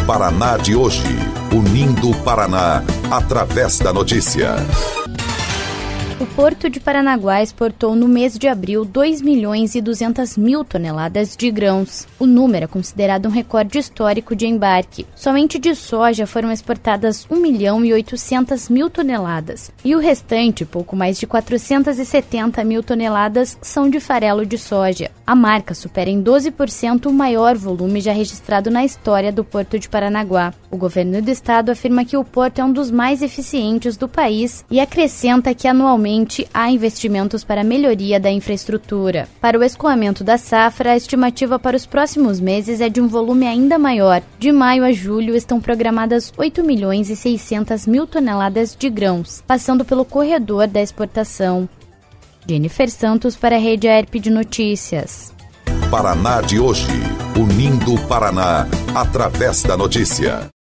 Paraná de hoje, unindo o Paraná através da notícia. O Porto de Paranaguá exportou no mês de abril 2.200.000 toneladas de grãos. O número é considerado um recorde histórico de embarque. Somente de soja foram exportadas 1.800.000 toneladas e o restante, pouco mais de 470.000 toneladas, são de farelo de soja. A marca supera em 12% o maior volume já registrado na história do Porto de Paranaguá. O governo do estado afirma que o porto é um dos mais eficientes do país e acrescenta que anualmente há investimentos para a melhoria da infraestrutura. Para o escoamento da safra, a estimativa para os próximos meses é de um volume ainda maior. De maio a julho estão programadas 8.600.000 toneladas de grãos, passando pelo corredor da exportação. Jennifer Santos para a Rede AERP de Notícias. Paraná de hoje, unindo o Paraná através da notícia.